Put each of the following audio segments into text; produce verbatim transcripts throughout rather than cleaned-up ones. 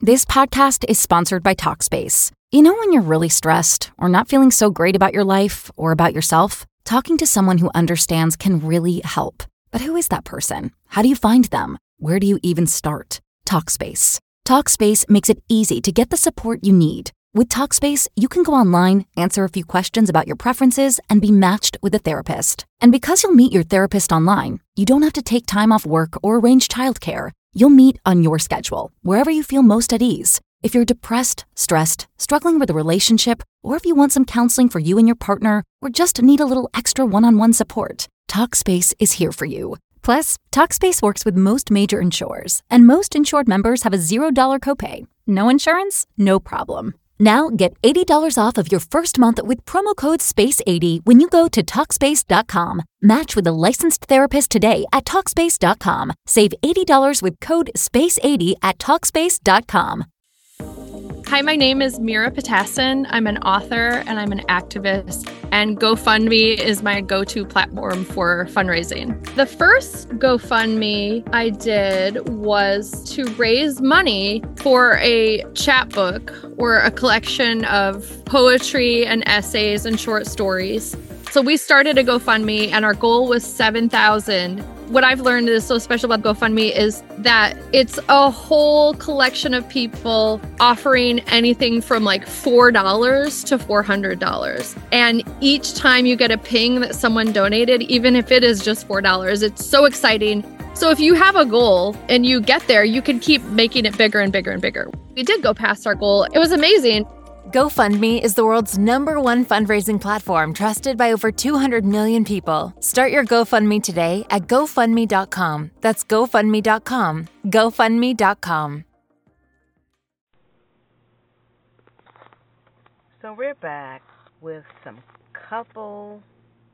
This podcast is sponsored by Talkspace. You know when you're really stressed or not feeling so great about your life or about yourself? Talking to someone who understands can really help. But who is that person? How do you find them? Where do you even start? Talkspace. Talkspace makes it easy to get the support you need. With Talkspace, you can go online, answer a few questions about your preferences, and be matched with a therapist. And because you'll meet your therapist online, you don't have to take time off work or arrange childcare. You'll meet on your schedule, wherever you feel most at ease. If you're depressed, stressed, struggling with a relationship, or if you want some counseling for you and your partner, or just need a little extra one-on-one support, Talkspace is here for you. Plus, Talkspace works with most major insurers, and most insured members have a zero dollars copay. No insurance? No problem. Now get eighty dollars off of your first month with promo code space eighty when you go to Talkspace dot com. Match with a licensed therapist today at Talkspace dot com. Save eighty dollars with code space eighty at Talkspace dot com. Hi, my name is Mira Patassin. I'm an author and I'm an activist, and GoFundMe is my go-to platform for fundraising. The first GoFundMe I did was to raise money for a chapbook or a collection of poetry and essays and short stories. So we started a GoFundMe and our goal was seven thousand. What I've learned is so special about GoFundMe is that it's a whole collection of people offering anything from like four dollars to four hundred dollars. And each time you get a ping that someone donated, even if it is just four dollars, it's so exciting. So if you have a goal and you get there, you can keep making it bigger and bigger and bigger. We did go past our goal. It was amazing. GoFundMe is the world's number one fundraising platform trusted by over two hundred million people. Start your GoFundMe today at GoFundMe dot com. That's GoFundMe dot com. GoFundMe dot com. So we're back with some couple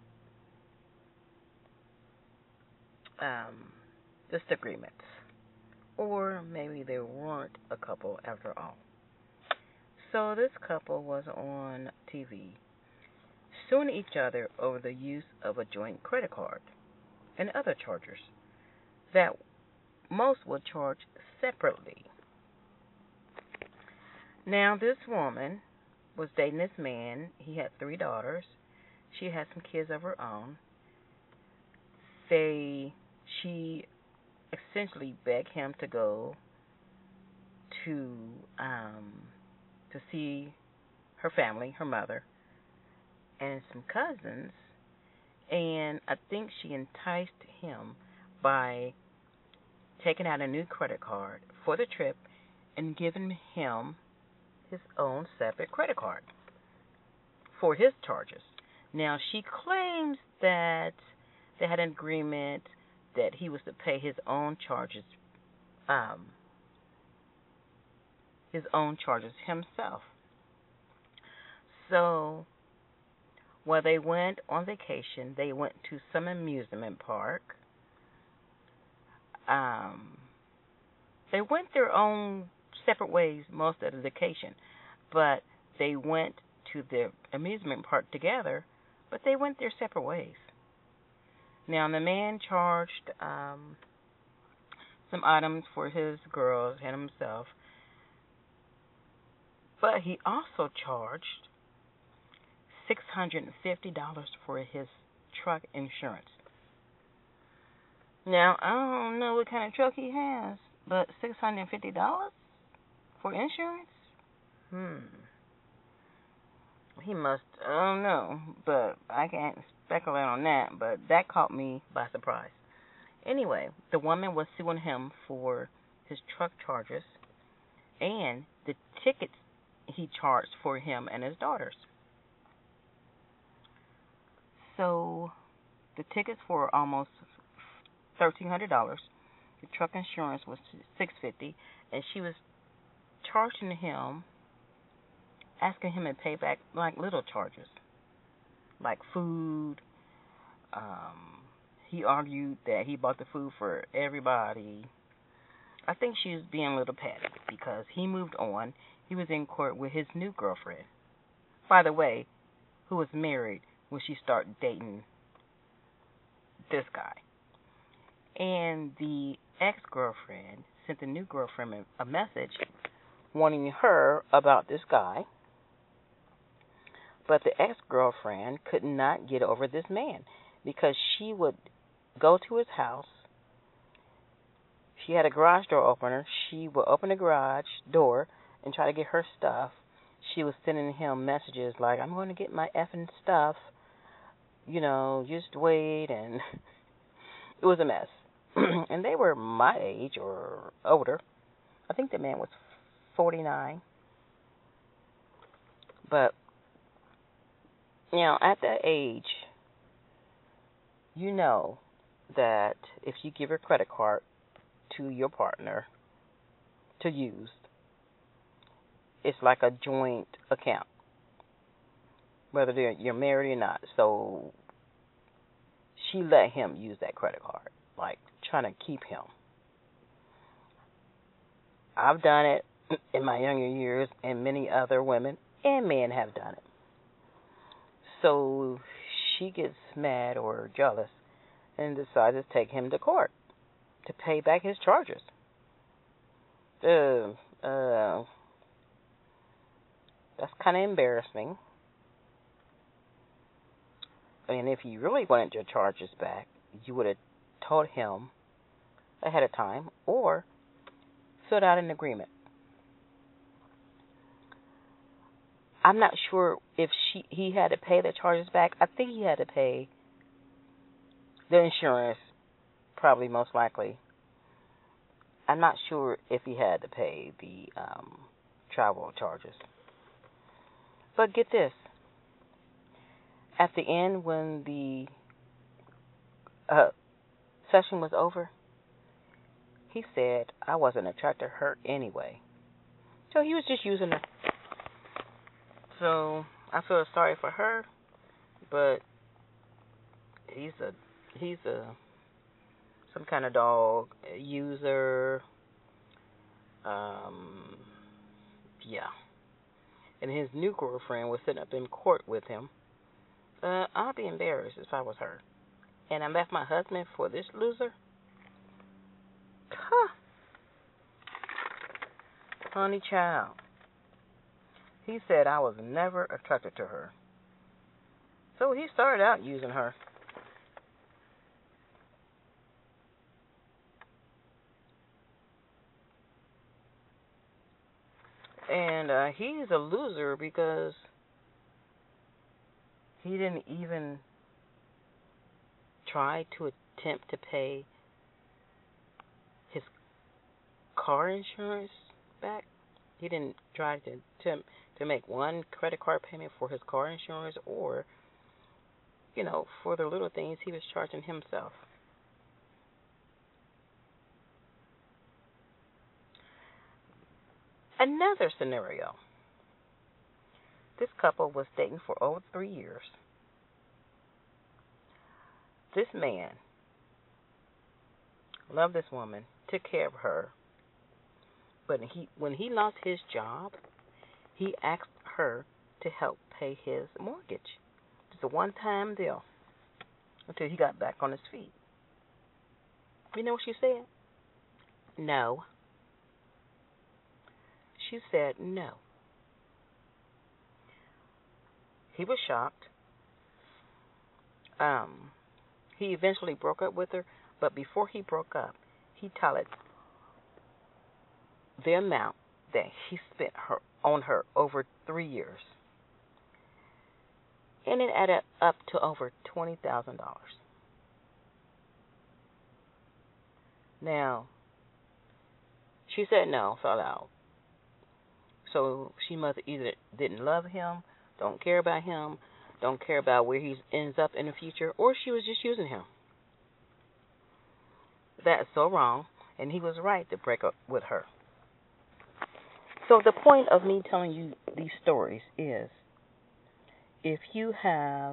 um, disagreements. Or maybe they weren't a couple after all. So this couple was on T V, suing each other over the use of a joint credit card and other charges that most would charge separately. Now, this woman was dating this man. He had three daughters. She had some kids of her own. They, she essentially begged him to go to, um, to see her family, her mother, and some cousins, and I think she enticed him by taking out a new credit card for the trip and giving him his own separate credit card for his charges. Now, she claims that they had an agreement that he was to pay his own charges um, his own charges himself. So, while they went on vacation, they went to some amusement park. Um, they went their own separate ways most of the vacation, but they went to the amusement park together, but they went their separate ways. Now, the man charged um, some items for his girls and himself, but he also charged six hundred fifty dollars for his truck insurance. Now, I don't know what kind of truck he has, but six hundred fifty dollars for insurance? Hmm. He must, I don't know, but I can't speculate on that, but that caught me by surprise. Anyway, the woman was suing him for his truck charges and the tickets he charged for him and his daughters. So the tickets were almost thirteen hundred dollars. The truck insurance was six hundred fifty dollars, and she was charging him, asking him to pay back like little charges, like food. Um, he argued that he bought the food for everybody. I think she was being a little petty because he moved on. He was in court with his new girlfriend, by the way, who was married when she started dating this guy. And the ex-girlfriend sent the new girlfriend a message warning her about this guy. But the ex-girlfriend could not get over this man because she would go to his house. She had a garage door opener. She would open the garage door and try to get her stuff. She was sending him messages like, I'm going to get my effing stuff. You know, just wait. And it was a mess. And they were my age or older. I think the man was forty-nine. But, you know, at that age, you know that if you give your credit card to your partner to use, it's like a joint account, whether they're, you're married or not. So she let him use that credit card, like trying to keep him. I've done it in my younger years, and many other women and men have done it. So she gets mad or jealous and decides to take him to court to pay back his charges. Uh, uh, that's kind of embarrassing. And if you really wanted your charges back, you would have told him ahead of time or filled out an agreement. I'm not sure if she he had to pay the charges back. I think he had to pay the insurance, probably most likely. I'm not sure if he had to pay the um, travel charges. But get this. At the end, when the uh, session was over, he said, I wasn't attracted to her anyway. So he was just using her. So I feel sorry for her, but he's a he's a some kind of dog a user. Um, yeah. And his new girlfriend was sitting up in court with him. Uh, I'd be embarrassed if I was her. And I left my husband for this loser? Huh. Honey child. He said I was never attracted to her. So he started out using her. And uh, he's a loser because he didn't even try to attempt to pay his car insurance back. He didn't try to attempt to make one credit card payment for his car insurance or, you know, for the little things he was charging himself. Another scenario. This couple was dating for over three years. This man loved this woman, took care of her, but he, when he lost his job, he asked her to help pay his mortgage. It's a one-time deal until he got back on his feet. You know what she said? No. She said no. He was shocked. Um, he eventually broke up with her, but before he broke up, he tallied the amount that he spent her on her over three years. And it added up to over twenty thousand dollars. Now, she said no, fell out. So she must either didn't love him, don't care about him, don't care about where he ends up in the future, or she was just using him. That's so wrong, and he was right to break up with her. So the point of me telling you these stories is, if you have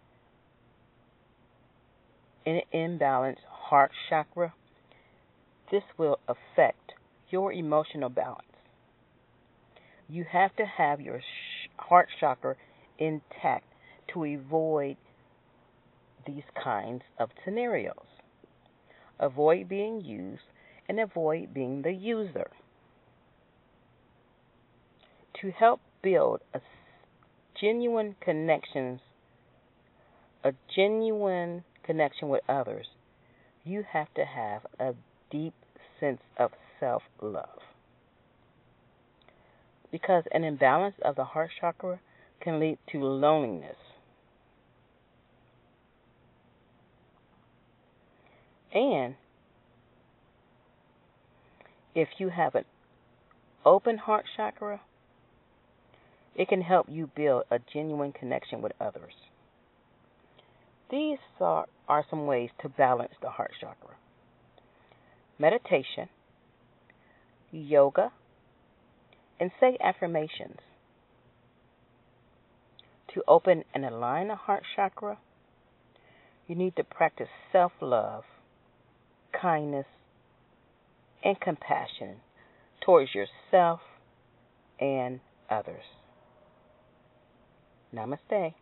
an imbalanced heart chakra, this will affect your emotional balance. You have to have your sh- heart chakra intact to avoid these kinds of scenarios. Avoid being used and avoid being the user. To help build a genuine connections, a genuine connection with others, you have to have a deep sense of self-love. Because an imbalance of the heart chakra can lead to loneliness. And if you have an open heart chakra, it can help you build a genuine connection with others. These are, are some ways to balance the heart chakra: meditation, yoga, and say affirmations. To open and align the heart chakra, you need to practice self-love, kindness, and compassion towards yourself and others. Namaste.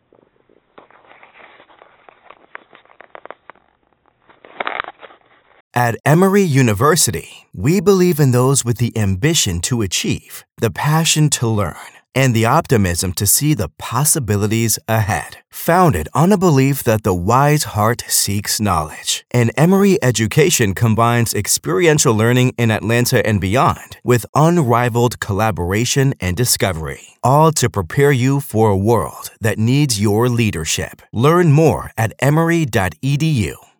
At Emory University, we believe in those with the ambition to achieve, the passion to learn, and the optimism to see the possibilities ahead. Founded on a belief that the wise heart seeks knowledge, and Emory Education combines experiential learning in Atlanta and beyond with unrivaled collaboration and discovery, all to prepare you for a world that needs your leadership. Learn more at emory dot e d u.